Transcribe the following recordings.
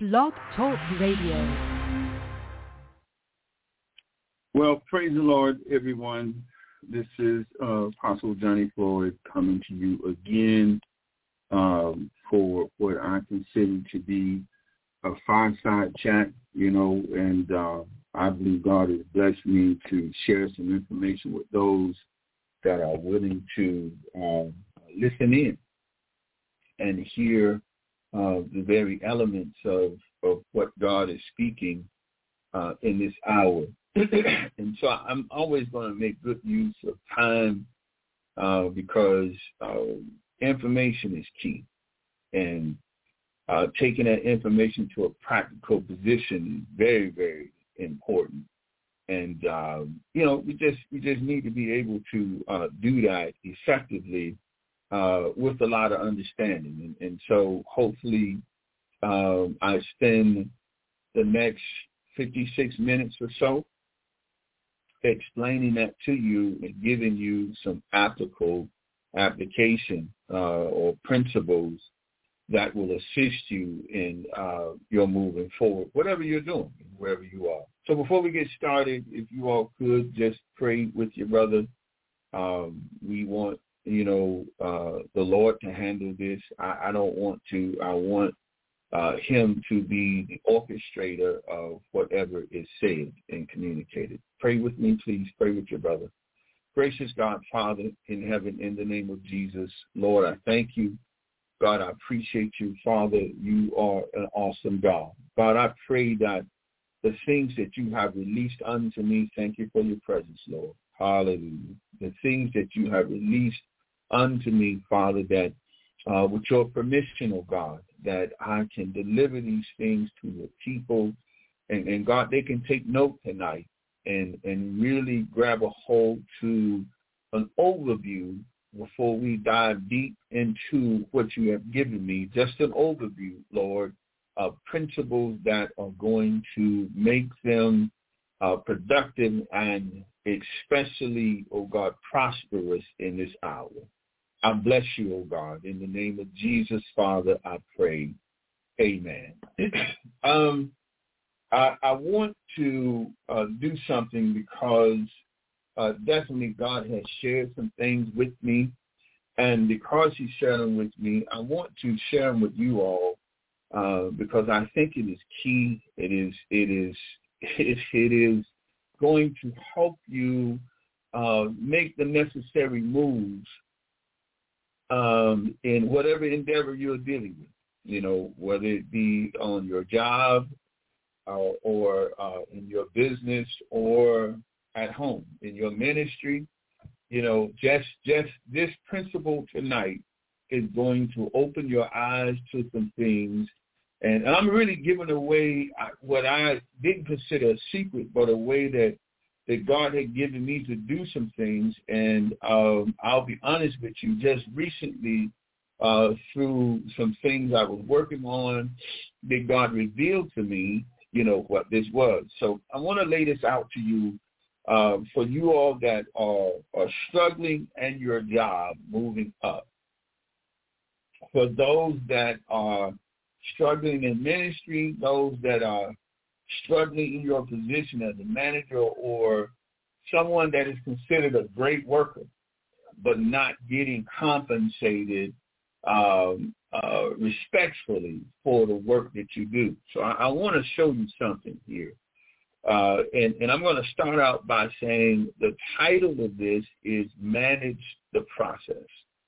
Blog Talk Radio. Well, praise the Lord, everyone. This is Apostle Johnny Floyd coming to you again for what I consider to be a fireside chat, and I believe God has blessed me to share some information with those that are willing to listen in and hear the very elements of what God is speaking in this hour. And so I'm always going to make good use of time because information is key. And taking that information to a practical position is very, very important. And, we just need to be able to do that effectively with a lot of understanding. And so hopefully I spend the next 56 minutes or so explaining that to you and giving you some application or principles that will assist you in your moving forward, whatever you're doing, wherever you are. So before we get started, if you all could just pray with your brother. We want, the Lord to handle this. I don't want to. I want him to be the orchestrator of whatever is said and communicated. Pray with me, please. Pray with your brother. Gracious God, Father in heaven, in the name of Jesus, Lord, I thank you. God, I appreciate you. Father, you are an awesome God. God, I pray that the things that you have released unto me, thank you for your presence, Lord. Hallelujah. The things that you have released unto me, Father, that with your permission, oh God, that I can deliver these things to your people. And God, they can take note tonight and really grab a hold to an overview before we dive deep into what you have given me. Just an overview, Lord, of principles that are going to make them productive and especially, oh God, prosperous in this hour. I bless you, oh God. In the name of Jesus, Father, I pray. Amen. I want to do something because definitely God has shared some things with me. And because he shared them with me, I want to share them with you all because I think it is key. It is going to help you make the necessary moves in whatever endeavor you're dealing with, whether it be on your job or in your business or at home, in your ministry. Just this principle tonight is going to open your eyes to some things. And I'm really giving away what I didn't consider a secret, but a way that God had given me to do some things. And I'll be honest with you, just recently through some things I was working on, that God revealed to me, what this was. So I want to lay this out to you for you all that are struggling in your job moving up. For those that are struggling in ministry, those that are struggling in your position as a manager or someone that is considered a great worker but not getting compensated respectfully for the work that you do. So I want to show you something here. And I'm going to start out by saying the title of this is Manage the Process.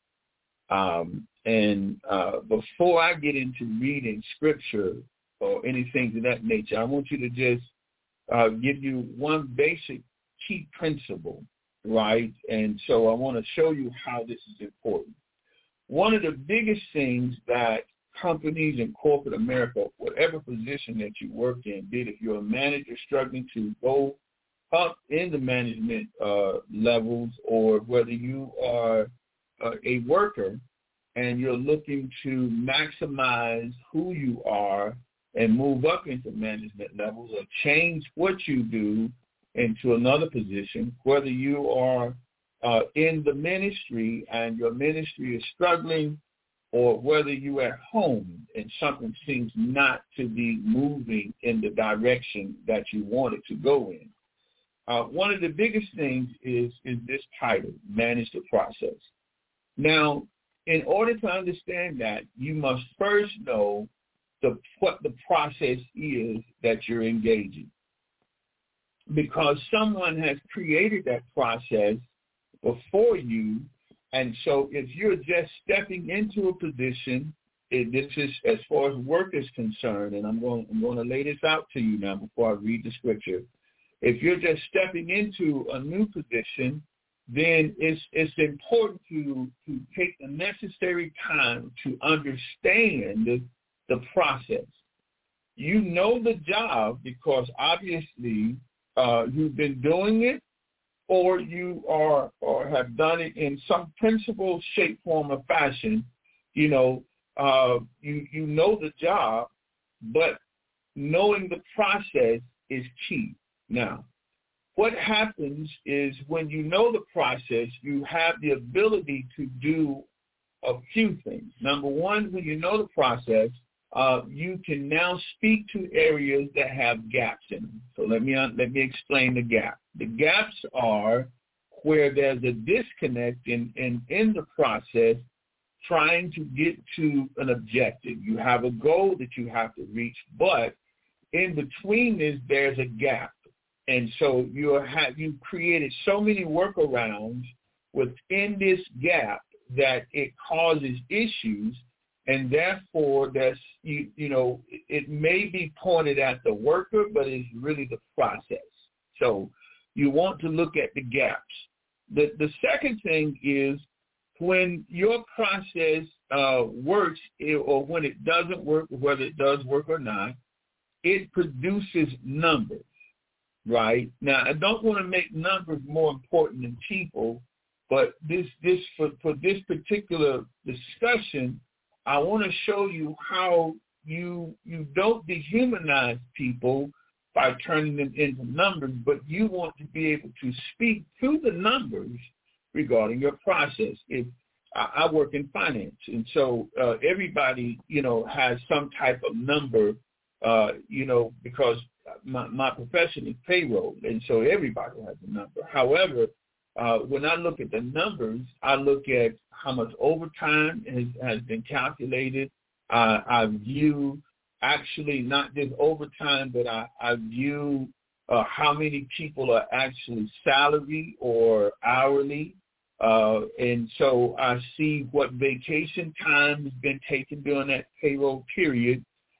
Before I get into reading scripture or anything of that nature, I want you to just give you one basic key principle, right? And so I want to show you how this is important. One of the biggest things that companies in corporate America, whatever position that you work in, be it if you're a manager struggling to go up in the management levels, or whether you are a worker and you're looking to maximize who you are and move up into management levels or change what you do into another position, whether you are in the ministry and your ministry is struggling, or whether you're at home and something seems not to be moving in the direction that you want it to go in. One of the biggest things is this title, Manage the Process. Now, in order to understand that, you must first know what the process is that you're engaging, because someone has created that process before you. And so if you're just stepping into a position, this is as far as work is concerned, and I'm going to lay this out to you now before I read the scripture. If you're just stepping into a new position, then it's important to take the necessary time to understand the process. You know the job because obviously you've been doing it, or you are or have done it in some principle, shape, form, or fashion. You know the job, but knowing the process is key. Now, what happens is when you know the process, you have the ability to do a few things. Number one, when you know the process, you can now speak to areas that have gaps in them. So let me explain the gap. The gaps are where there's a disconnect in the process trying to get to an objective. You have a goal that you have to reach, but in between this, there's a gap. And so you've created so many workarounds within this gap that it causes issues, and therefore it may be pointed at the worker, but it's really the process. So you want to look at the gaps. The second thing is when your process works, or when it doesn't work, whether it does work or not, it produces numbers. Right? Now, I don't want to make numbers more important than people, but for this particular discussion, I want to show you how you don't dehumanize people by turning them into numbers, but you want to be able to speak to the numbers regarding your process. If I work in finance, and so everybody, has some type of number, because my profession is payroll, and so everybody has a number. However, when I look at the numbers, I look at how much overtime has been calculated. I view actually not just overtime, but I view how many people are actually salary or hourly. And so I see what vacation time has been taken during that payroll period.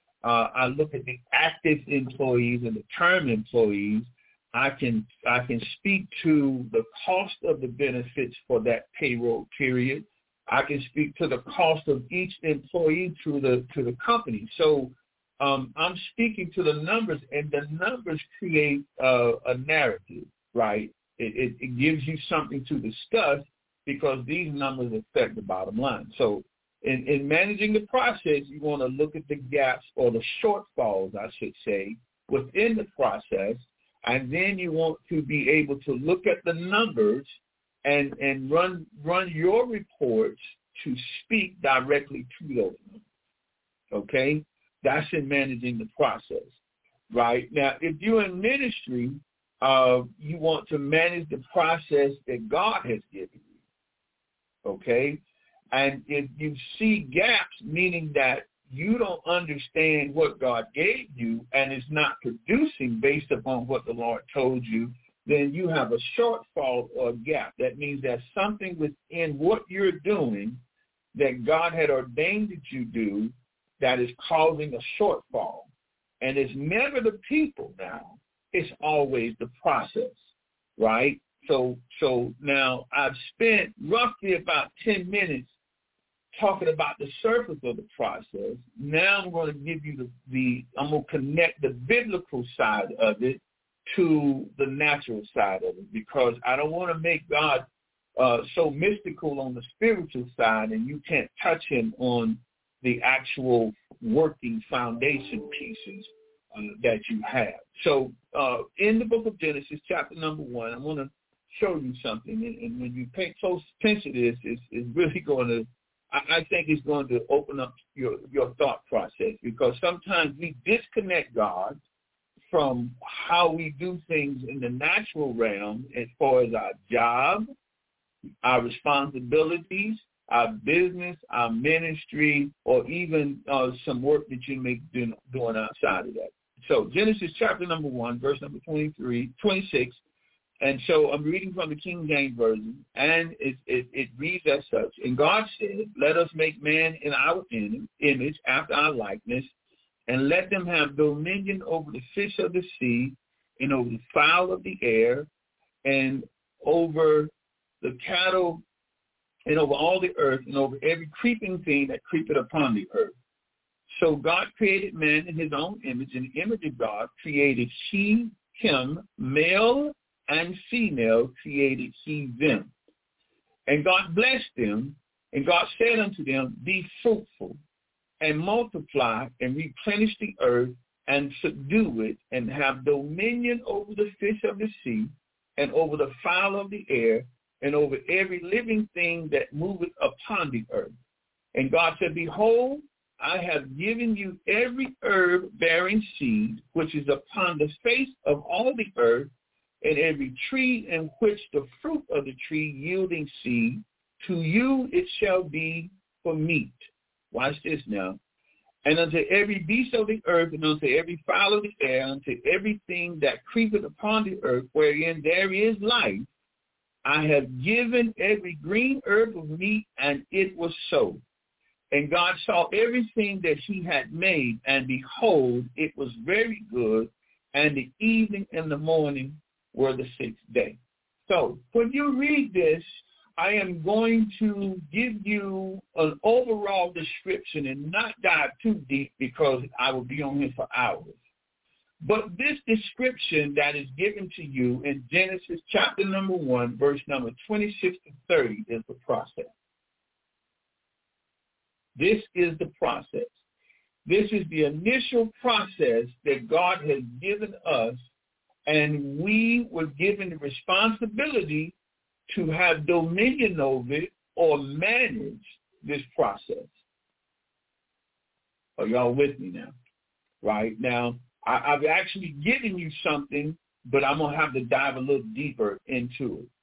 I look at the active employees and the term employees. I can speak to the cost of the benefits for that payroll period. I can speak to the cost of each employee to the company. So I'm speaking to the numbers, and the numbers create a narrative, right? It gives you something to discuss because these numbers affect the bottom line. So in managing the process, you want to look at the gaps or the shortfalls, I should say, within the process, and then you want to be able to look at the numbers and run your reports to speak directly to those numbers. Okay? That's in managing the process, right? Now, if you're in ministry, you want to manage the process that God has given you, okay? And if you see gaps, meaning that you don't understand what God gave you and is not producing based upon what the Lord told you, then you have a shortfall or gap. That means there's something within what you're doing that God had ordained that you do that is causing a shortfall. And it's never the people now. It's always the process, right? So now I've spent roughly about 10 minutes talking about the surface of the process. Now I'm going to give you I'm going to connect the biblical side of it to the natural side of it, because I don't want to make God so mystical on the spiritual side and you can't touch him on the actual working foundation pieces that you have. So in the book of Genesis, chapter number 1, I want to show you something. And when you pay close attention to this, it's really going to, I think it's going to open up your thought process, because sometimes we disconnect God from how we do things in the natural realm as far as our job, our responsibilities, our business, our ministry, or even some work that you may be doing outside of that. So Genesis chapter number 1, verse number 26. And so I'm reading from the King James Version, and it reads as such. And God said, let us make man in our image, after our likeness, and let them have dominion over the fish of the sea, and over the fowl of the air, and over the cattle, and over all the earth, and over every creeping thing that creepeth upon the earth. So God created man in his own image. In the image of God created he him, male and female created he them. And God blessed them, and God said unto them, be fruitful, and multiply, and replenish the earth, and subdue it, and have dominion over the fish of the sea, and over the fowl of the air, and over every living thing that moveth upon the earth. And God said, behold, I have given you every herb bearing seed, which is upon the face of all the earth, and every tree in which the fruit of the tree yielding seed, to you it shall be for meat. Watch this now. And unto every beast of the earth, and unto every fowl of the air, unto everything that creepeth upon the earth, wherein there is life, I have given every green herb of meat, and it was so. And God saw everything that he had made, and behold, it was very good, and the evening and the morning were the sixth day. So when you read this, I am going to give you an overall description and not dive too deep, because I will be on here for hours. But this description that is given to you in Genesis chapter number 1, verse number 26 to 30 is the process. This is the process. This is the initial process that God has given us, and we were given the responsibility to have dominion over it or manage this process. Are y'all with me now? Right now, I've actually given you something, but I'm going to have to dive a little deeper into it.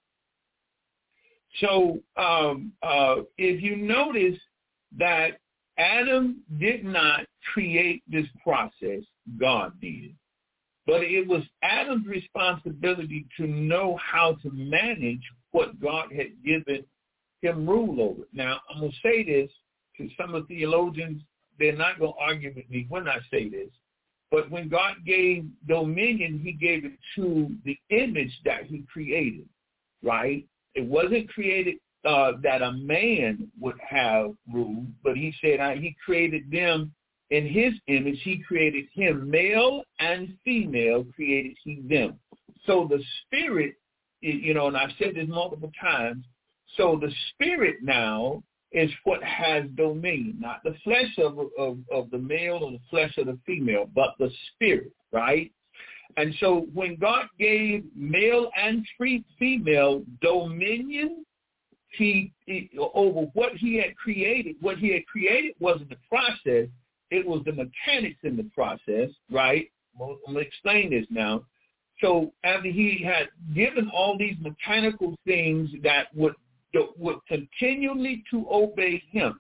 So if you notice that Adam did not create this process, God did. But it was Adam's responsibility to know how to manage what God had given him rule over. Now, I'm going to say this to some of the theologians. They're not going to argue with me when I say this. But when God gave dominion, he gave it to the image that he created, right? It wasn't created that a man would have rule, but he said he created them in his image. He created him, male and female created he them. So the spirit, and I've said this multiple times, so the spirit now is what has dominion, not the flesh of the male or the flesh of the female, but the spirit, right? And so when God gave male and female dominion, he over what he had created wasn't the process, it was the mechanics in the process, right? I'm going to explain this now. So after he had given all these mechanical things that would continually to obey him,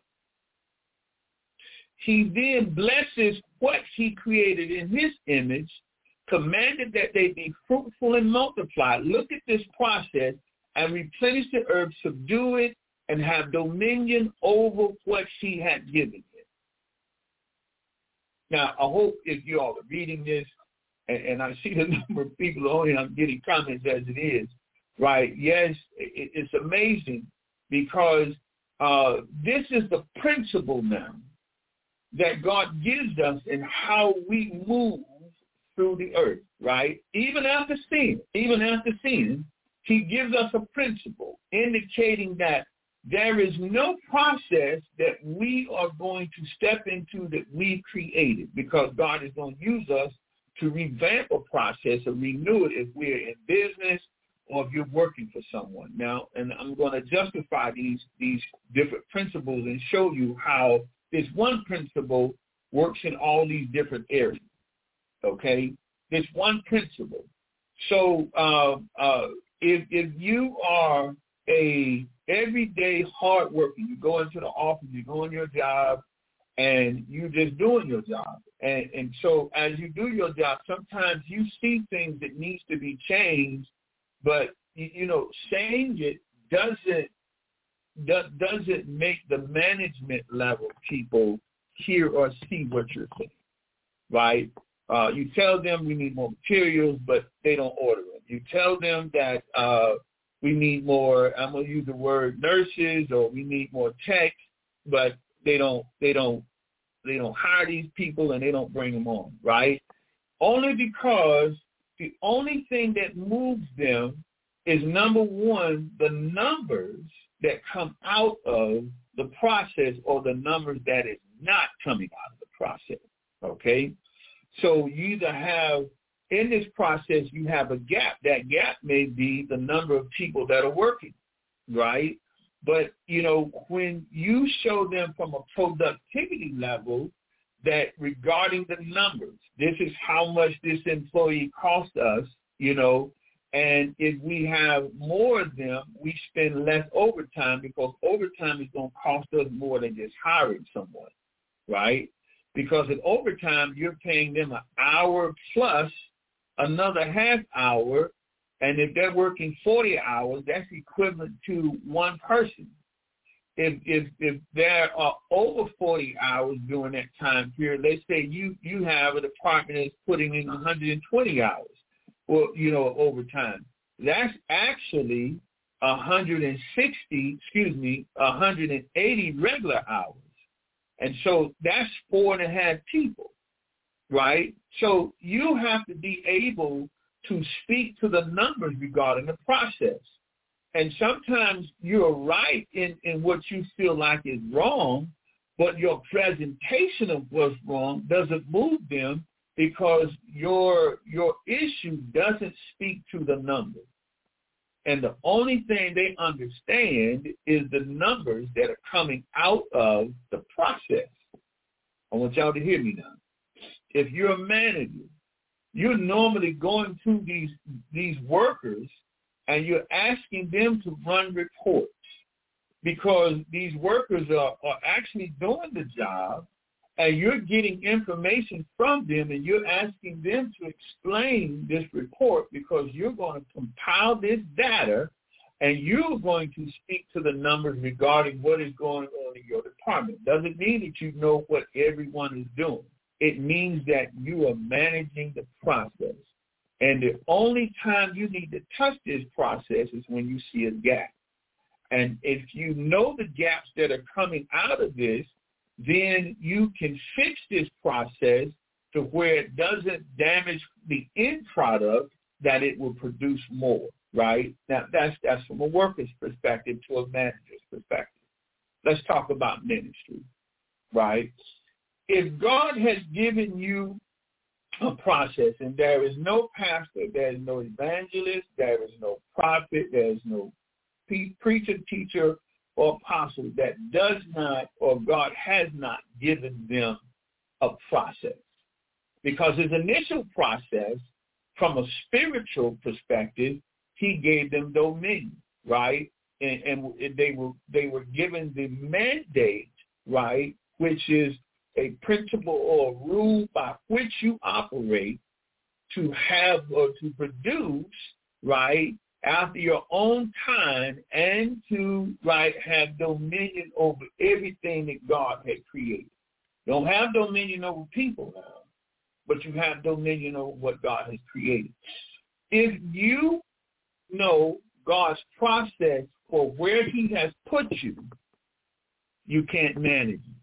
he then blesses what he created in his image, commanded that they be fruitful and multiply. Look at this process, and replenish the earth, subdue it, and have dominion over what he had given him. Now, I hope if you all are reading this, and I see the number of people on here, I'm getting comments as it is, right? Yes, it's amazing, because this is the principle now that God gives us in how we move through the earth, right? Even after sin, he gives us a principle indicating that there is no process that we are going to step into that we've created, because God is going to use us to revamp a process or renew it if we're in business or if you're working for someone. Now, and I'm going to justify these different principles and show you how this one principle works in all these different areas, okay? This one principle. So if you are a everyday hard worker, you go into the office, you go on your job, and you're just doing your job. And so as you do your job, sometimes you see things that needs to be changed, but, change it doesn't make the management level people hear or see what you're saying, right? You tell them we need more materials, but they don't order them. You tell them that we need more, I'm going to use the word nurses, or we need more techs, but they don't hire these people and they don't bring them on, right? Only because the only thing that moves them is, number one, the numbers that come out of the process, or the numbers that is not coming out of the process, okay? So you either have, in this process, you have a gap. That gap may be the number of people that are working, right? But, when you show them from a productivity level that regarding the numbers, this is how much this employee cost us, and if we have more of them, we spend less overtime, because overtime is going to cost us more than just hiring someone, right? Because in overtime, you're paying them an hour plus another half hour, and if they're working 40 hours, that's equivalent to one person. If there are over 40 hours during that time period, let's say you have a department that's putting in 120 hours, overtime. That's actually 180 regular hours. And so that's 4.5 people, right? So you have to be able to speak to the numbers regarding the process. And sometimes you're right in what you feel like is wrong, but your presentation of what's wrong doesn't move them, because your issue doesn't speak to the numbers. And the only thing they understand is the numbers that are coming out of the process. I want y'all to hear me now. If you're a manager, you're normally going to these workers and you're asking them to run reports, because these workers are actually doing the job, and you're getting information from them, and you're asking them to explain this report, because you're going to compile this data and you're going to speak to the numbers regarding what is going on in your department. Doesn't mean that you know what everyone is doing. It means that you are managing the process. And the only time you need to touch this process is when you see a gap. And if you know the gaps that are coming out of this, then you can fix this process to where it doesn't damage the end product, that it will produce more, right? Now, that's from a worker's perspective to a manager's perspective. Let's talk about ministry, right? If God has given you a process, and there is no pastor, there is no evangelist, there is no prophet, there is no preacher, teacher, or apostle that does not, or God has not given them a process. Because his initial process, from a spiritual perspective, he gave them dominion, right? And they were given the mandate, right, which is a principle or a rule by which you operate to have or to produce, right, after your own time, and to, right, have dominion over everything that God had created. You don't have dominion over people now, but you have dominion over what God has created. If you know God's process for where he has put you, you can't manage it.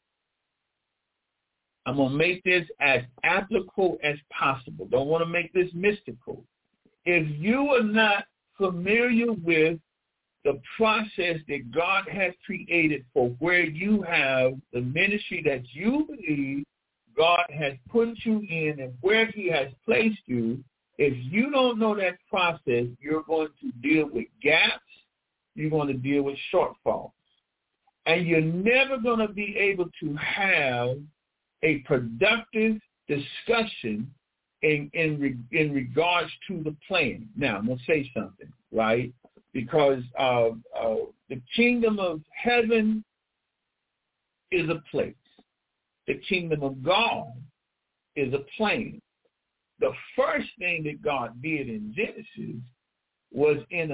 I'm going to make this as applicable as possible. Don't want to make this mystical. If you are not familiar with the process that God has created for where you have the ministry that you believe God has put you in and where he has placed you, If you don't know that process, you're going to deal with gaps. You're going to deal with shortfalls. And you're never going to be able to have a productive discussion in regards to the plan. Now, I'm going to say something, right? Because the kingdom of heaven is a place. The kingdom of God is a plan. The first thing that God did in Genesis was in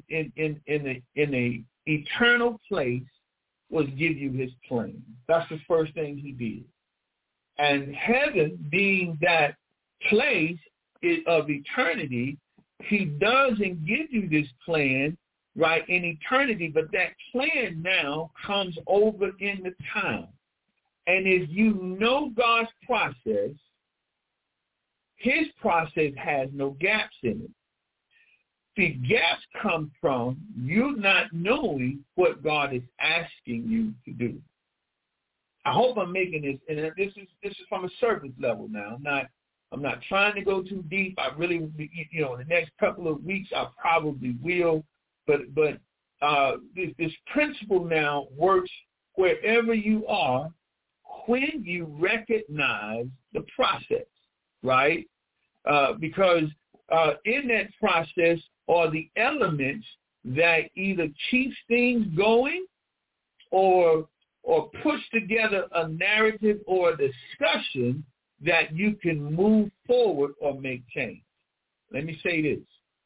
a eternal place was give you his plan. That's the first thing he did. And heaven being that place of eternity, he doesn't give you this plan, right, in eternity, but that plan now comes over in the time. And if you know God's process, his process has no gaps in it. The gaps come from you not knowing what God is asking you to do. I hope I'm making this, and this is from a surface level now. I'm not trying to go too deep. I really, in the next couple of weeks, I probably will. But this principle now works wherever you are when you recognize the process, right? Because in that process are the elements that either keep things going or push together a narrative or a discussion that you can move forward or make change. Let me say this.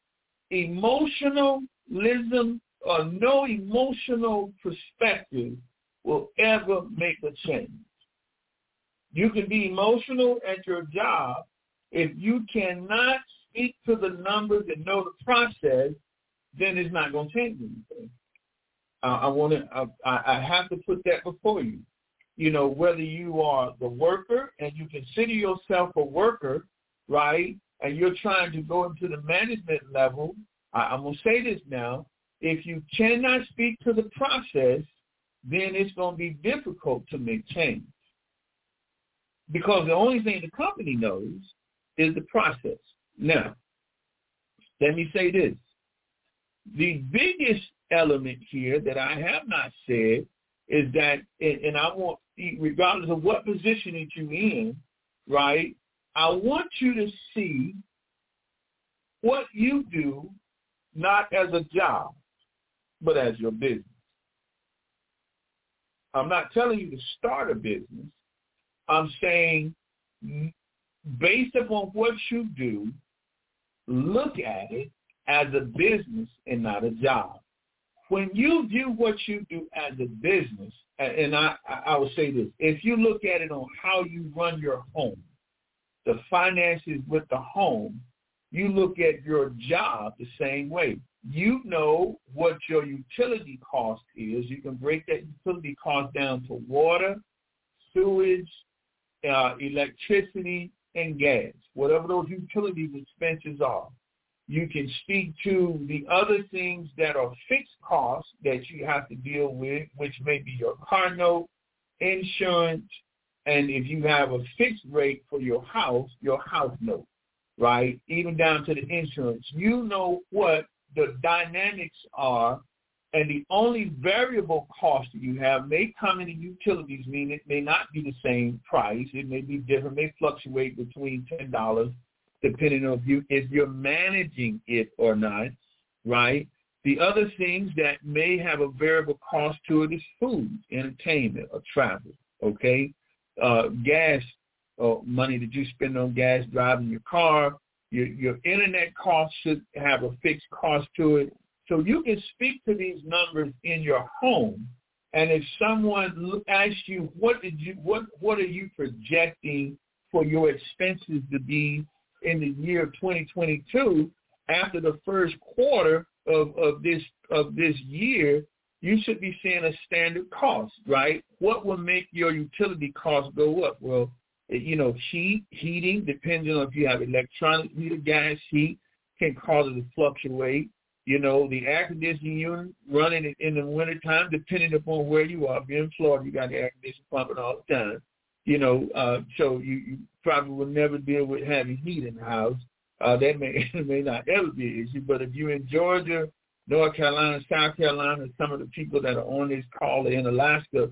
Emotionalism or no emotional perspective will ever make a change. You can be emotional at your job. If you cannot speak to the numbers and know the process, then it's not going to change anything. I have to put that before you. Whether you are the worker and you consider yourself a worker, right, and you're trying to go into the management level, I'm going to say this now. If you cannot speak to the process, then it's going to be difficult to make change. Because the only thing the company knows is the process. Now, let me say this. The biggest element here that I have not said is that, and I want, regardless of what position that you're in, right, I want you to see what you do not as a job, but as your business. I'm not telling you to start a business. I'm saying based upon what you do, look at it as a business and not a job. When you view what you do as a business, and I will say this, if you look at it on how you run your home, the finances with the home, you look at your job the same way. You know what your utility cost is. You can break that utility cost down to water, sewage, electricity, and gas, whatever those utility expenses are. You can speak to the other things that are fixed costs that you have to deal with, which may be your car note, insurance, and if you have a fixed rate for your house note, right? Even down to the insurance. You know what the dynamics are, and the only variable cost that you have may come in the utilities, meaning it may not be the same price. It may be different, may fluctuate between $10, depending on if you're managing it or not, right? The other things that may have a variable cost to it is food, entertainment, or travel, okay? Gas, or money that you spend on gas driving your car. Your internet cost should have a fixed cost to it. So you can speak to these numbers in your home, and if someone asks you, what are you projecting for your expenses to be in the year 2022, after the first quarter of this year, you should be seeing a standard cost, right? What will make your utility costs go up? Well, heating, depending on if you have electronic heater, gas heat, can cause it to fluctuate. The air conditioning unit running in the wintertime, depending upon where you are. If you're in Florida, you got the air conditioning pumping all the time. So you probably will never deal with having heat in the house. That may not ever be an issue. But if you're in Georgia, North Carolina, South Carolina, some of the people that are on this call are in Alaska,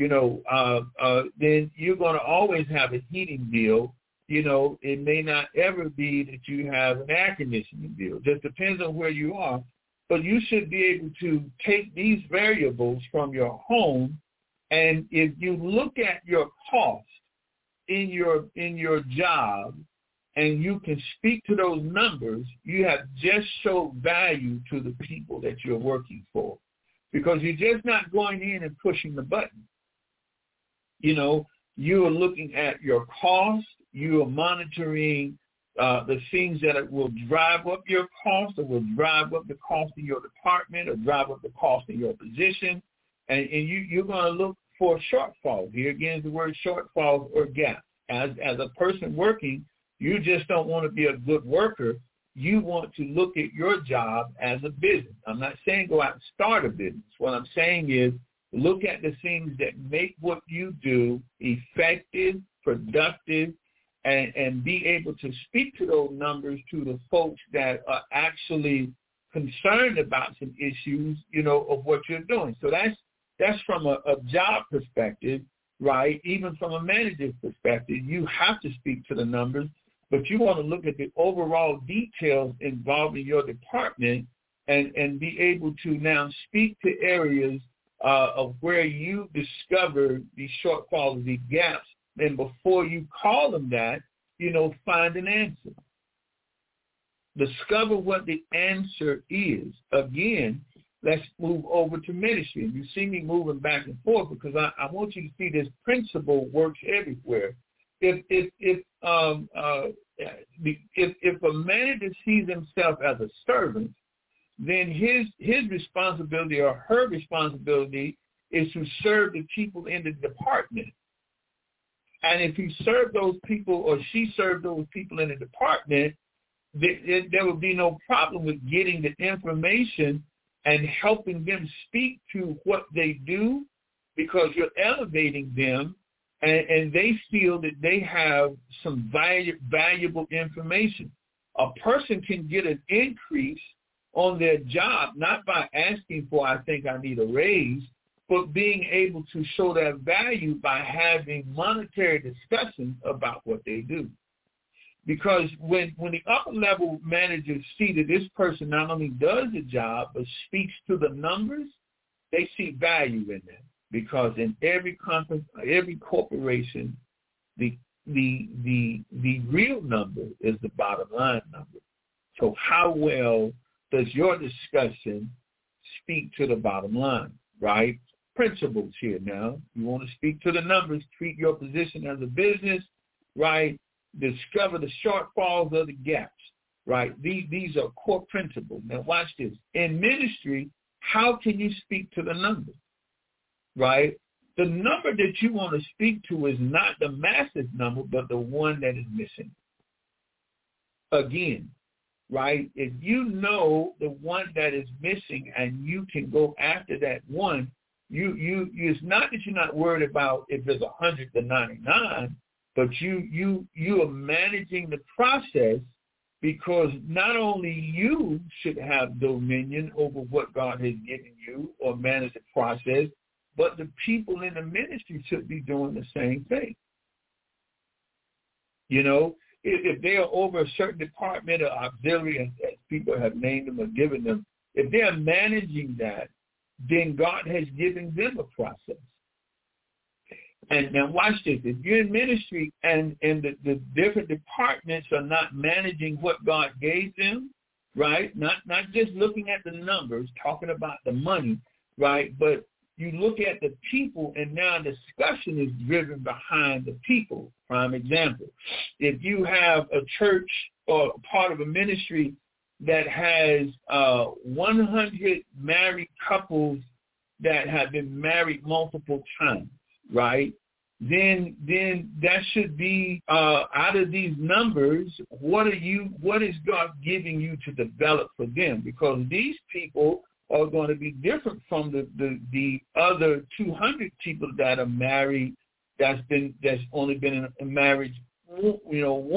then you're going to always have a heating bill. It may not ever be that you have an air conditioning bill. Just depends on where you are. But you should be able to take these variables from your home, and if you look at your cost in your job, and you can speak to those numbers, you have just showed value to the people that you're working for, because you're just not going in and pushing the button. You are looking at your cost. You are monitoring the things that will drive up your cost, or will drive up the cost of your department, or drive up the cost of your position, and you're going to look for shortfalls. Here again is the word shortfalls or gaps. As a person working, you just don't want to be a good worker. You want to look at your job as a business. I'm not saying go out and start a business. What I'm saying is look at the things that make what you do effective, productive, and be able to speak to those numbers to the folks that are actually concerned about some issues, of what you're doing. So that's from a job perspective, right? Even from a manager's perspective, you have to speak to the numbers, but you want to look at the overall details involving your department and be able to now speak to areas of where you discover these shortfalls, these gaps, and before you call them that, find an answer. Discover what the answer is. Again, let's move over to ministry. You see me moving back and forth because I want you to see this principle works everywhere. If a manager sees himself as a servant, then his responsibility or her responsibility is to serve the people in the department. And if he served those people or she served those people in the department, there would be no problem with getting the information and helping them speak to what they do, because you're elevating them and they feel that they have some valuable information. A person can get an increase on their job, not by asking for, I think I need a raise, but being able to show that value by having monetary discussions about what they do. Because when the upper level managers see that this person not only does the job but speaks to the numbers, they see value in them. Because in every corporation, the real number is the bottom line number. So how well does your discussion speak to the bottom line, right? Principles here now. You want to speak to the numbers, treat your position as a business, right? Discover the shortfalls or the gaps, right? These are core principles. Now watch this. In ministry, how can you speak to the numbers, right? The number that you want to speak to is not the massive number, but the one that is missing. Again, right? If you know the one that is missing and you can go after that one, it's not that you're not worried about if there's 100 to 99, but you are managing the process, because not only you should have dominion over what God has given you or manage the process, but the people in the ministry should be doing the same thing. If they are over a certain department or auxiliary, as people have named them or given them, if they are managing that, then God has given them a process. And now watch this. If you're in ministry and the different departments are not managing what God gave them, right? Not just looking at the numbers, talking about the money, right? But you look at the people, and now discussion is driven behind the people. Prime example. If you have a church or part of a ministry that has 100 married couples that have been married multiple times, right? Then that should be out of these numbers, what is God giving you to develop for them? Because these people are going to be different from the other 200 people that are married that's only been in a marriage once.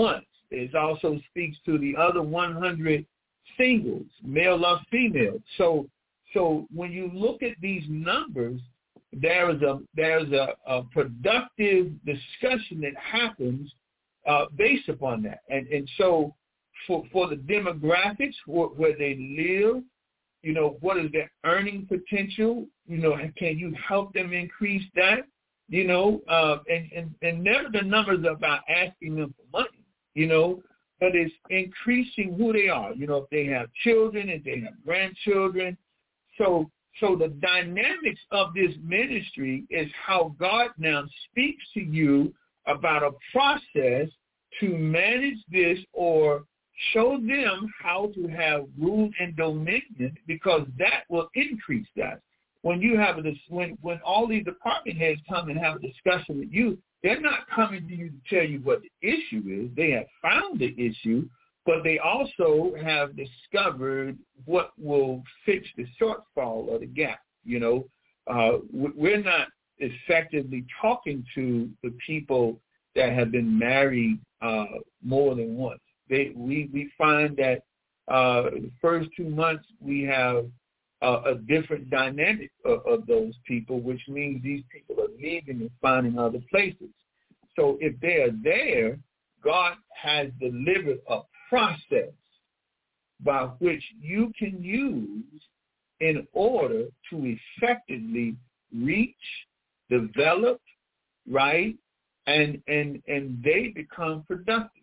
it also speaks to the other 100 singles, male or female. So when you look at these numbers, there's a productive discussion that happens based upon that. And so for the demographics, where they live, you know, what is their earning potential? You know, and can you help them increase that? You know, and never the numbers about asking them for money, you know, but it's increasing who they are. You know, if they have children, if they have grandchildren. So the dynamics of this ministry is how God now speaks to you about a process to manage this or show them how to have rule and dominion, because that will increase that. When you have this, when all these department heads come and have a discussion with you, they're not coming to you to tell you what the issue is. They have found the issue, but they also have discovered what will fix the shortfall or the gap. You know, we're not effectively talking to the people that have been married more than once. We find that the first 2 months we have a different dynamic of those people, which means these people are leaving and finding other places. So if they are there, God has delivered a process by which you can use in order to effectively reach, develop, right, and they become productive.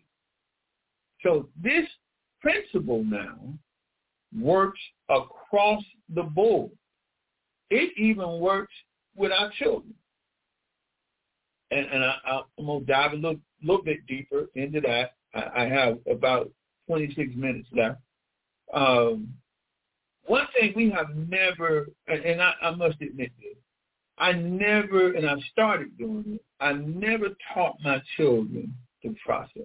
So this principle now works across the board. It even works with our children. And I'm going to dive a little bit deeper into that. I have about 26 minutes left. One thing we have never, and I must admit this, and I've started doing it, I never taught my children to process.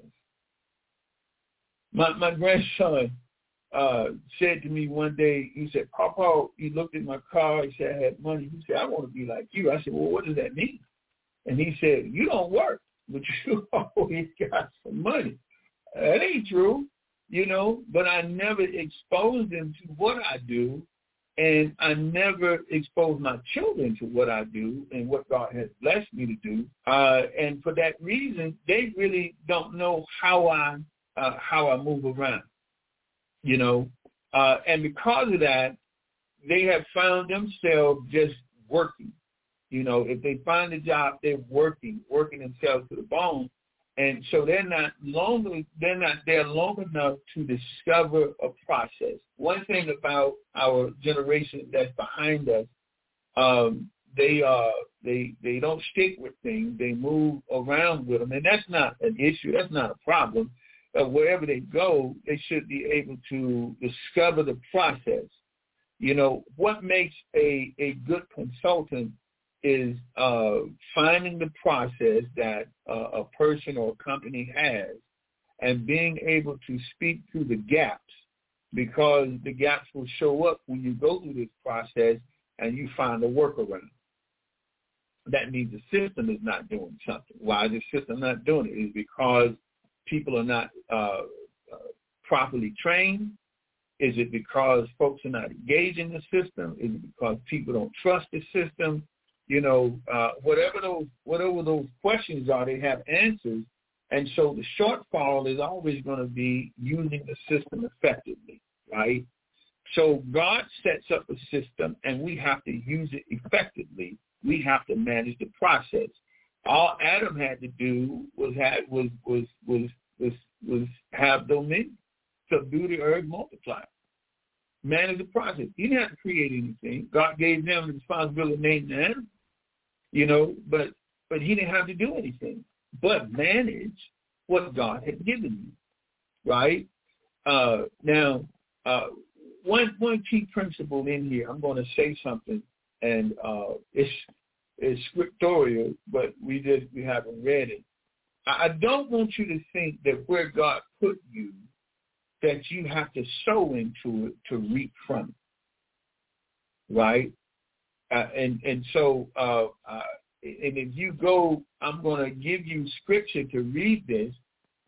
My grandson said to me one day, he said, Papa, he looked at my car, he said, I had money. He said, I want to be like you. I said, well, what does that mean? And he said, you don't work, but you always got some money. That ain't true, you know, but I never exposed them to what I do, and I never exposed my children to what I do and what God has blessed me to do. And for that reason, they really don't know how I move around, you know. And because of that, they have found themselves just working. You know, if they find a job, they're working themselves to the bone. And so they're there long enough to discover a process. One thing about our generation that's behind us, they don't stick with things. They move around with them. And that's not an issue. That's not a problem. Wherever they go, they should be able to discover the process. You know, what makes a good consultant is finding the process that a person or a company has and being able to speak to the gaps, because the gaps will show up when you go through this process and you find a workaround. That means the system is not doing something. Why is the system not doing it? It's because people are not properly trained. Is it because folks are not engaging the system? Is it because people don't trust the system? You know, whatever those questions are, they have answers. And so the shortfall is always going to be using the system effectively, right? So God sets up a system, and we have to use it effectively. We have to manage the process. All Adam had to do was have dominion, subdue the earth, multiply, manage the process. He didn't have to create anything. God gave them the responsibility of naming the animal, you know, but he didn't have to do anything but manage what God had given you, right? Now, one key principle in here, I'm going to say something, and it's scriptorial, but we haven't read it. I don't want you to think that where God put you, that you have to sow into it to reap from it, right? And so if you go, I'm going to give you scripture to read this,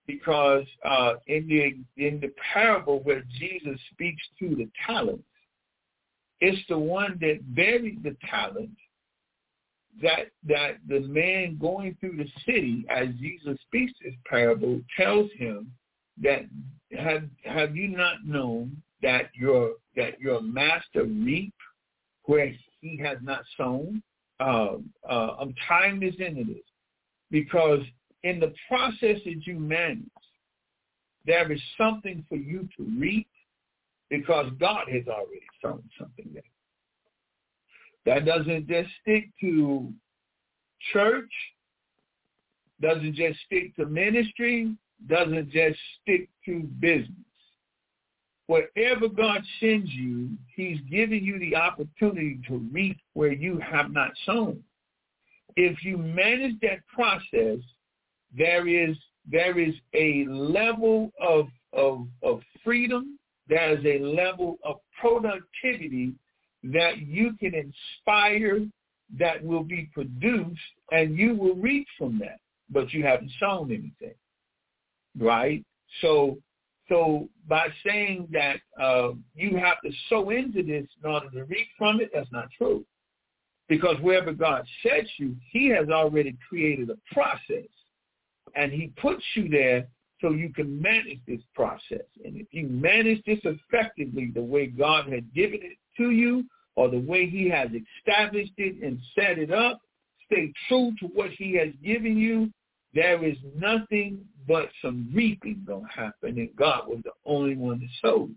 because in the parable where Jesus speaks to the talents, it's the one that buried the talent that the man going through the city, as Jesus speaks this parable, tells him that have you not known that your master reap where he has not sown? I'm tying this into this because in the process that you manage, there is something for you to reap because God has already sown something there. That doesn't just stick to church, doesn't just stick to ministry, doesn't just stick to business. Wherever God sends you, he's giving you the opportunity to reap where you have not sown. If you manage that process, there is a level of freedom, there is a level of productivity that you can inspire that will be produced, and you will reap from that, but you haven't sown anything, right? So by saying that you have to sow into this in order to reap from it, that's not true. Because wherever God sets you, he has already created a process, and he puts you there so you can manage this process. And if you manage this effectively the way God has given it to you, or the way he has established it and set it up, stay true to what he has given you, there is nothing but some reaping going to happen, and God was the only one that sowed.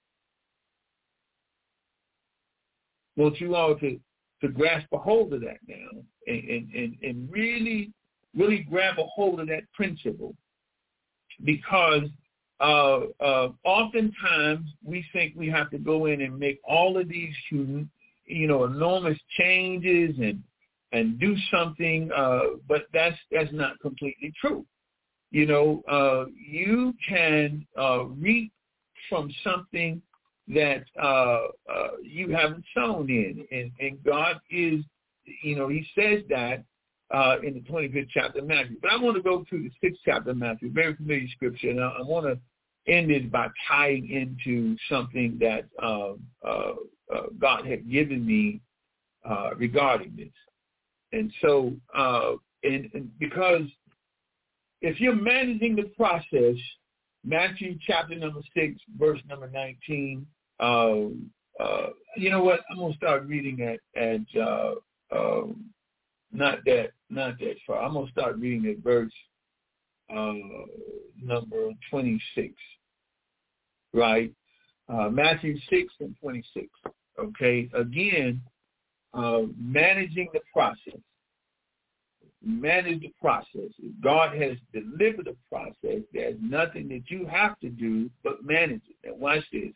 I want you all to grasp a hold of that now and really, really grab a hold of that principle, because oftentimes we think we have to go in and make all of these enormous changes and do something, but that's not completely true. You can reap from something that you haven't sown in, and God is, he says that in the 25th chapter of Matthew. But I want to go to the 6th chapter of Matthew, very familiar scripture, and I want to end it by tying into something that God had given me regarding this. And so, and because if you're managing the process, Matthew chapter number 6, verse number 19, you know what? I'm going to start reading at not that far. I'm going to start reading at verse number 26, right? Matthew 6 and 26, okay? Again, managing the process. Manage the process. If God has delivered a process, there's nothing that you have to do but manage it. Now watch this.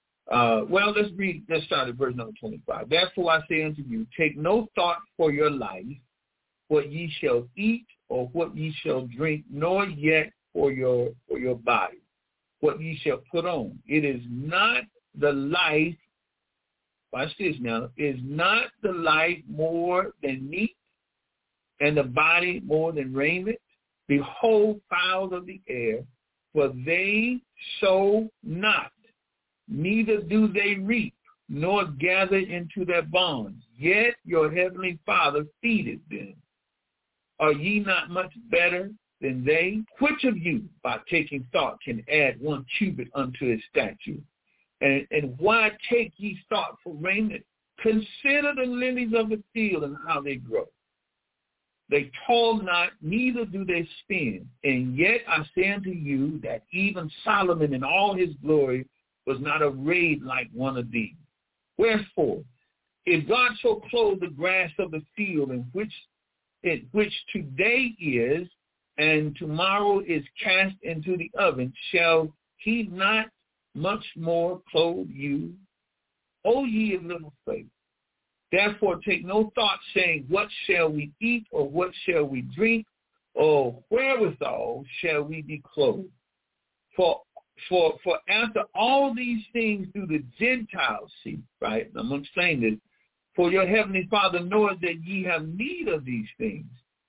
Let's start at verse number 25. Therefore I say unto you, take no thought for your life, what ye shall eat or what ye shall drink, nor yet for your body, what ye shall put on. It is not the life, watch this now, is not the life more than meat, and the body more than raiment? Behold, fowls of the air, for they sow not, neither do they reap, nor gather into their barns, yet your heavenly Father feedeth them. Are ye not much better than they? Which of you, by taking thought, can add 1 cubit unto his stature? And why take ye thought for raiment? Consider the lilies of the field and how they grow. They toil not, neither do they spin. And yet I say unto you that even Solomon in all his glory was not arrayed like one of these. Wherefore, if God so clothe the grass of the field, in which today is, and tomorrow is cast into the oven, shall he not much more clothe you, O ye of little faith? Therefore take no thought, saying, what shall we eat, or what shall we drink, or wherewithal shall we be clothed? For after all these things do the Gentiles seek, right? I'm going to explain this. For your heavenly Father knoweth that ye have need of these things.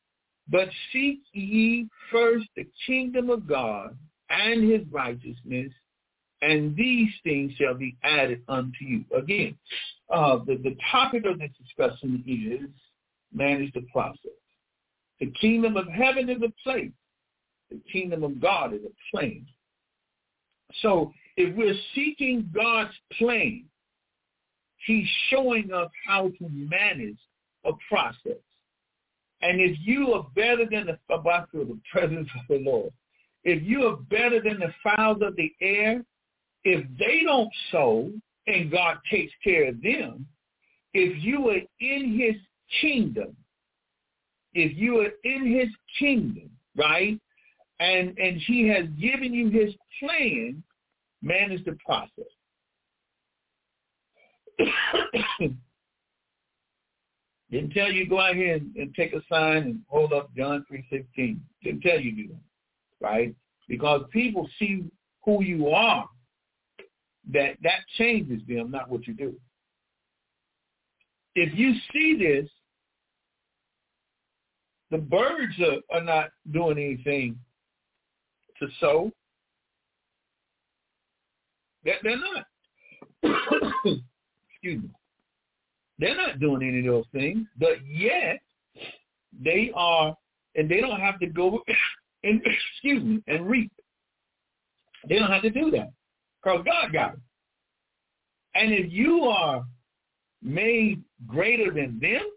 But seek ye first the kingdom of God and his righteousness, and these things shall be added unto you. Again, the topic of this discussion is manage the process. The kingdom of heaven is a place. The kingdom of God is a plane. So if we're seeking God's plane, he's showing us how to manage a process. And if you are better than the presence of the Lord, if you are better than the fowls of the air, if they don't sow and God takes care of them, if you are in his kingdom, right, and he has given you his plan, manage the process. Didn't tell you go out here and take a sign and hold up John 3:16. Didn't tell you do that, right? Because people see who you are, that changes them, not what you do. If you see this, the birds are not doing anything to sow. They're not. Excuse me. They're not doing any of those things, but yet they are, and they don't have to go and and reap. They don't have to do that because God got it. And if you are made greater than them,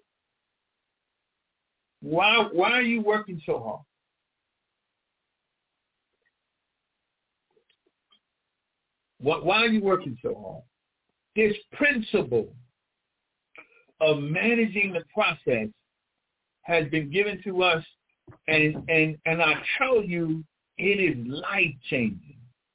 why are you working so hard? Why are you working so hard? This principle of managing the process has been given to us, and I tell you, it is life-changing.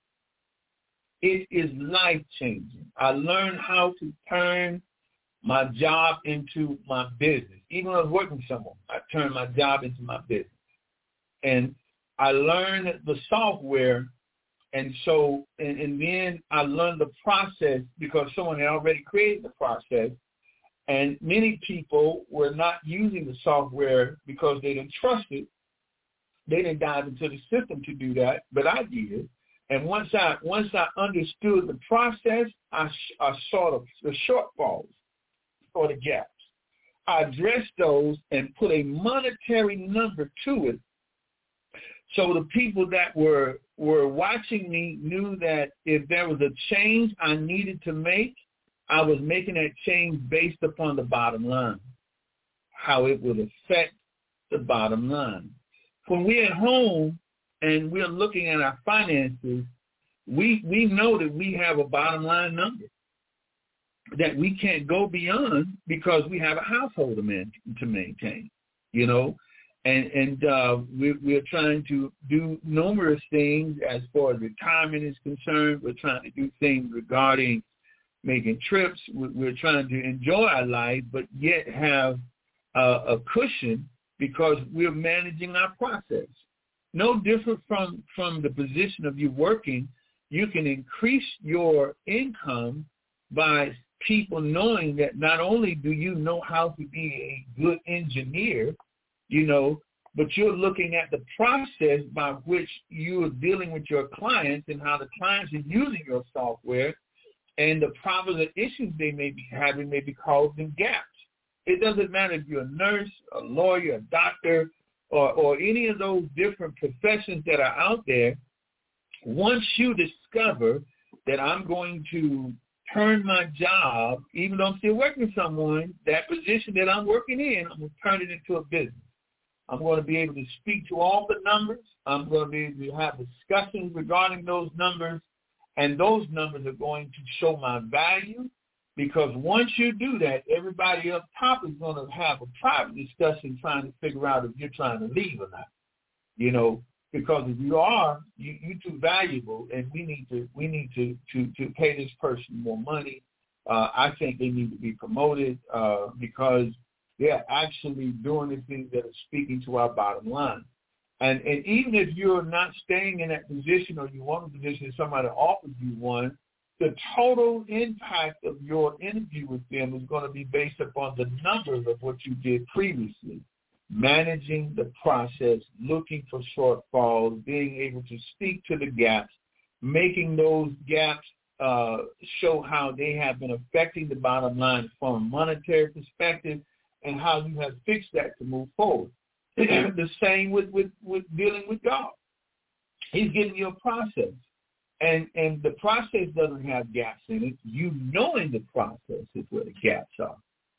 It is life-changing. I learned how to turn my job into my business. Even when I was working somewhere, I turned my job into my business. And I learned the software, and then I learned the process because someone had already created the process. And many people were not using the software because they didn't trust it. They didn't dive into the system to do that, but I did. And once I understood the process, I saw the shortfalls or the gaps. I addressed those and put a monetary number to it. So the people that were watching me knew that if there was a change I needed to make, I was making that change based upon the bottom line, how it would affect the bottom line. When we're at home and we're looking at our finances, we know that we have a bottom line number that we can't go beyond because we have a household to maintain, you know. And we're trying to do numerous things as far as retirement is concerned. We're trying to do things regarding making trips. We're trying to enjoy our life, but yet have a cushion because we're managing our process. No different from the position of you working. You can increase your income by people knowing that not only do you know how to be a good engineer, you know, but you're looking at the process by which you are dealing with your clients and how the clients are using your software, and the problems and issues they may be having may be causing gaps. It doesn't matter if you're a nurse, a lawyer, a doctor, or any of those different professions that are out there. Once you discover that I'm going to turn my job, even though I'm still working with someone, that position that I'm working in, I'm going to turn it into a business. I'm going to be able to speak to all the numbers. I'm going to be able to have discussions regarding those numbers, and those numbers are going to show my value, because once you do that, everybody up top is going to have a private discussion trying to figure out if you're trying to leave or not, you know, because if you are, you're too valuable, and we need to pay this person more money. I think they need to be promoted because they're actually doing the things that are speaking to our bottom line. And even if you're not staying in that position, or you want a position and somebody offers you one, the total impact of your interview with them is going to be based upon the numbers of what you did previously. managing the process, looking for shortfalls, being able to speak to the gaps, making those gaps show how they have been affecting the bottom line from a monetary perspective and how you have fixed that to move forward. The same with dealing with God. He's giving you a process. And the process doesn't have gaps in it. You knowing the process is where the gaps are.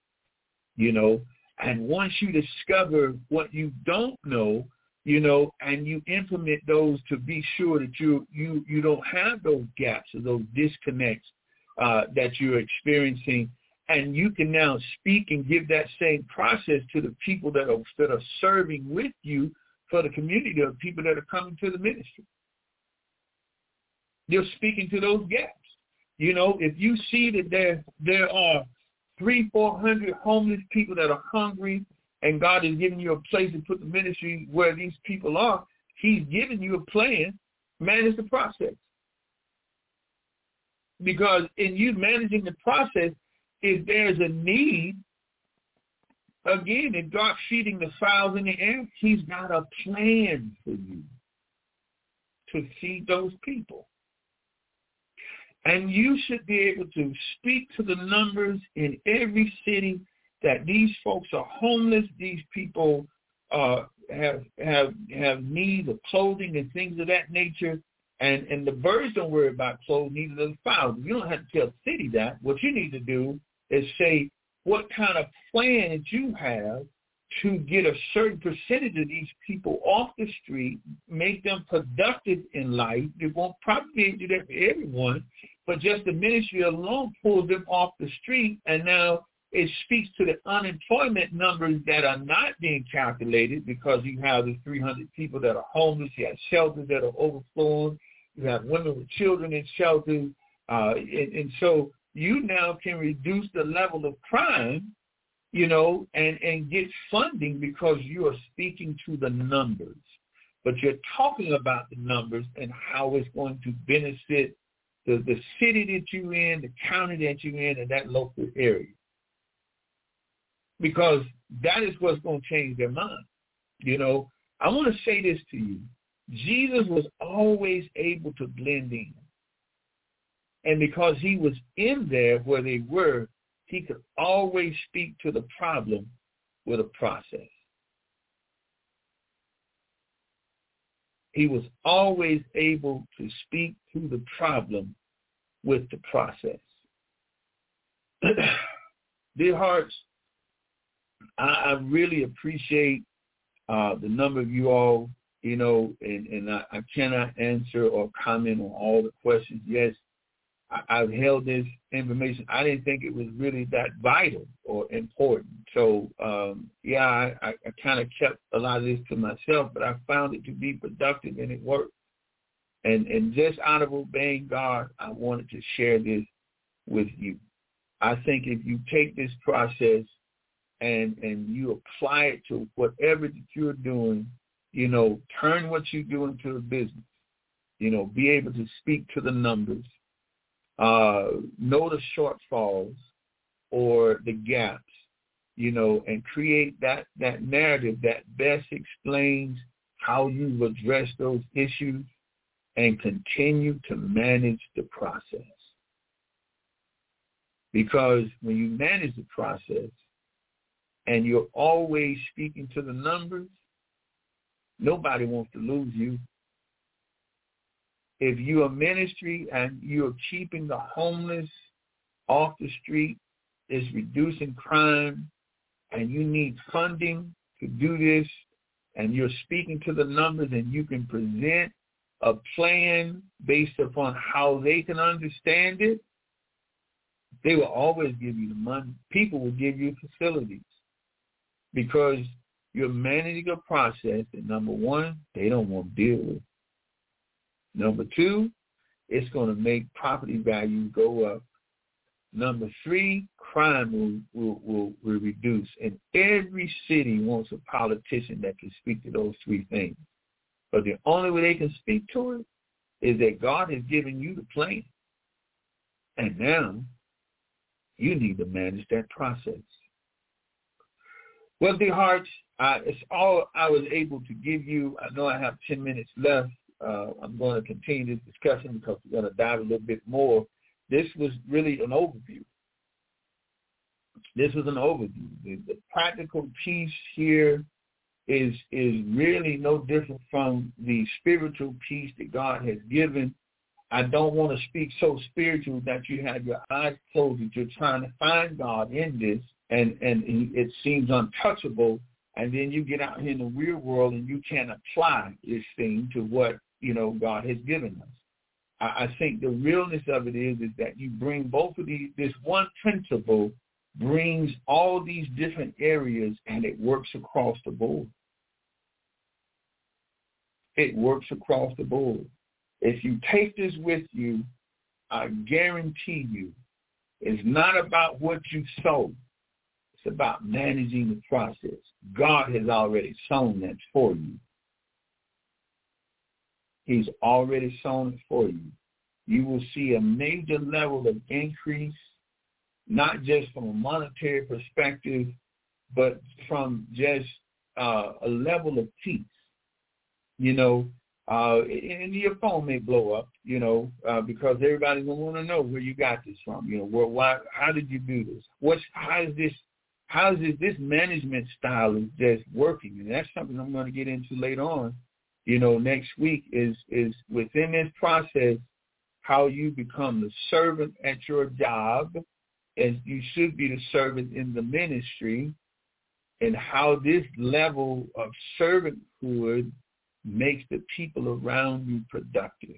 And once you discover what you don't know, and you implement those to be sure that you don't have those gaps or those disconnects that you're experiencing, and you can now speak and give that same process to the people that are serving with you for the community, of people that are coming to the ministry. You're speaking to those gaps. If you see that there are 300-400 homeless people that are hungry, and God is giving you a place to put the ministry where these people are, he's giving you a plan. Manage the process. Because in you managing the process, if there's a need, again, if God's feeding the fowls in the air, he's got a plan for you to feed those people. And you should be able to speak to the numbers in every city that these folks are homeless, these people have needs of clothing and things of that nature. And the birds don't worry about clothes, neither do the fowls. You don't have to tell the city that. What you need to do is say what kind of plan that you have to get a certain percentage of these people off the street, make them productive in life. It won't probably be able to do that for everyone, but just the ministry alone pulls them off the street, and now it speaks to the unemployment numbers that are not being calculated, because you have the 300 people that are homeless, you have shelters that are overflowing, you have women with children in shelters, and so you now can reduce the level of crime, and get funding because you are speaking to the numbers. But you're talking about the numbers and how it's going to benefit the city that you're in, the county that you're in, and that local area. Because that is what's going to change their mind. I want to say this to you. Jesus was always able to blend in. And because he was in there where they were, he could always speak to the problem with a process. He was always able to speak to the problem with the process. Dear hearts, I really appreciate the number of you all, and I cannot answer or comment on all the questions. Yes, I've held this information. I didn't think it was really that vital or important. So, I kind of kept a lot of this to myself, but I found it to be productive and it worked. And just out of obeying God, I wanted to share this with you. I think if you take this process and you apply it to whatever that you're doing, turn what you do into a business, be able to speak to the numbers, know the shortfalls or the gaps, and create that narrative that best explains how you've addressed those issues, and continue to manage the process. Because when you manage the process and you're always speaking to the numbers, nobody wants to lose you. If you're a ministry and you're keeping the homeless off the street, is reducing crime, and you need funding to do this, and you're speaking to the numbers, and you can present a plan based upon how they can understand it, they will always give you the money. People will give you facilities because you're managing a process that, number one, they don't want to deal with. Number two, it's going to make property values go up. Number three, crime will reduce. And every city wants a politician that can speak to those three things. But the only way they can speak to it is that God has given you the plan. And now you need to manage that process. Well, dear hearts, It's all I was able to give you. I know I have 10 minutes left. I'm going to continue this discussion because we're going to dive a little bit more. This was really an overview. The practical piece here is really no different from the spiritual piece that God has given. I don't want to speak so spiritual that you have your eyes closed, that you're trying to find God in this, and it seems untouchable, and then you get out here in the real world and you can't apply this thing to what, God has given us. I think the realness of it is that you bring both of these, this one principle brings all these different areas, and it works across the board. It works across the board. If you take this with you, I guarantee you, it's not about what you sow. It's about managing the process. God has already sown that for you. He's already sown it for you. You will see a major level of increase, not just from a monetary perspective, but from just a level of peace. And your phone may blow up, because everybody's going to want to know where you got this from. How did you do this? How is this management style is just working? And that's something I'm going to get into later on, next week is within this process, how you become the servant at your job, as you should be the servant in the ministry, and how this level of servanthood makes the people around you productive.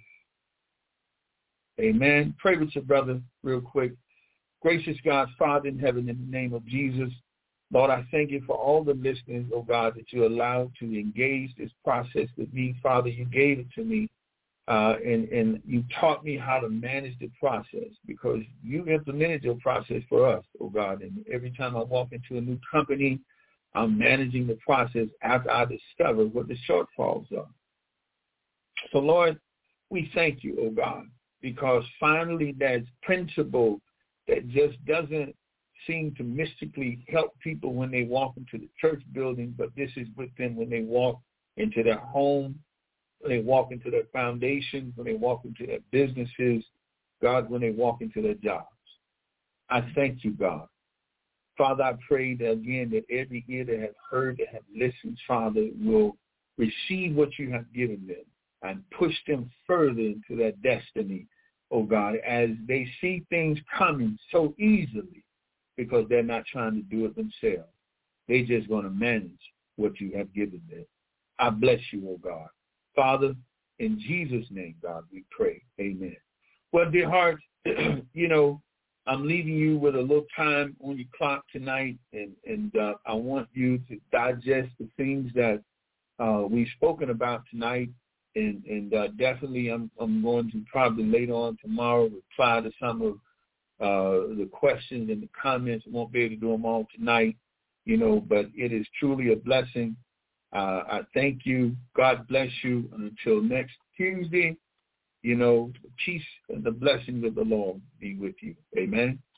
Amen. Pray with your brother real quick. Gracious God, Father in heaven, in the name of Jesus, Lord, I thank you for all the listeners, oh God, that you allowed to engage this process with me. Father, you gave it to me, and you taught me how to manage the process, because you implemented your process for us, oh God. And every time I walk into a new company, I'm managing the process after I discover what the shortfalls are. So, Lord, we thank you, oh God, because finally that principle that just doesn't seem to mystically help people when they walk into the church building, but this is with them when they walk into their home, when they walk into their foundations, when they walk into their businesses, God, when they walk into their jobs. I thank you, God. Father, I pray that, again, that every ear that have heard, that have listened, Father, will receive what you have given them and push them further into their destiny, oh God, as they see things coming so easily, because they're not trying to do it themselves. They're just going to manage what you have given them. I bless you, oh God. Father, in Jesus' name, God, we pray. Amen. Well, dear hearts, I'm leaving you with a little time on your clock tonight, and I want you to digest the things that we've spoken about tonight, and definitely I'm going to probably later on tomorrow reply to some of the questions and the comments. I won't be able to do them all tonight, but it is truly a blessing. I thank you. God bless you. And until next Tuesday, the peace and the blessings of the Lord be with you. Amen.